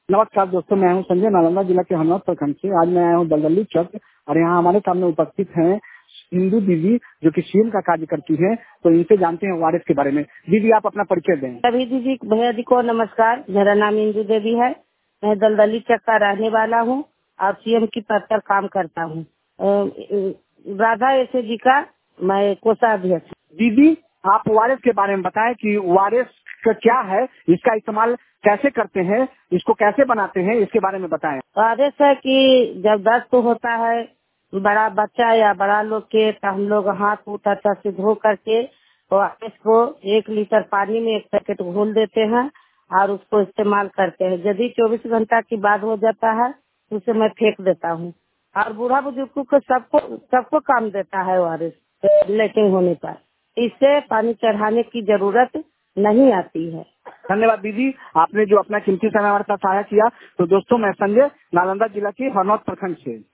नमस्कार दोस्तों, मैं हूं संजय, नालंदा जिला के हरनौत प्रखंड से। आज मैं आया हूं दलदली चौक और यहाँ हमारे सामने उपस्थित हैं इंदु दीदी, जो कि सीएम का कार्य करती है। तो इनसे जानते हैं ओआरएस के बारे में। दीदी, आप अपना परिचय दें। सभी दीदी भैया जी को नमस्कार। मेरा नाम इंदु देवी है। मैं दलदली चक का रहने वाला हूँ और सीएम की पद पर काम करता हूँ। राधा ऐसे जी का मैं कोषाध्यक्ष। दीदी, आप ओआरएस के बारे में बताएं कि ओआरएस का क्या है, इसका इस्तेमाल कैसे करते हैं, इसको कैसे बनाते हैं, इसके बारे में बताएं। आदेश है कि जब दस्त होता है बड़ा बच्चा या बड़ा लोग के, तो हम लोग हाथ उठ अच्छा से धो करके ओआरएस को 1 लीटर पानी में 1 पैकेट घोल देते हैं और उसको इस्तेमाल करते हैं। यदि 24 घंटा की बाद हो जाता है तो उसे मैं फेंक देता हूँ। और बूढ़ा बुजुर्गों को सबको काम देता है ओआरएस लेटिंग होने पर। इससे पानी चढ़ाने की जरूरत नहीं आती है। धन्यवाद दीदी, आपने जो अपना कीमती समय हमारे साथ साझा किया। तो दोस्तों, मैं संजय, नालंदा जिला के हरनौत प्रखंड से।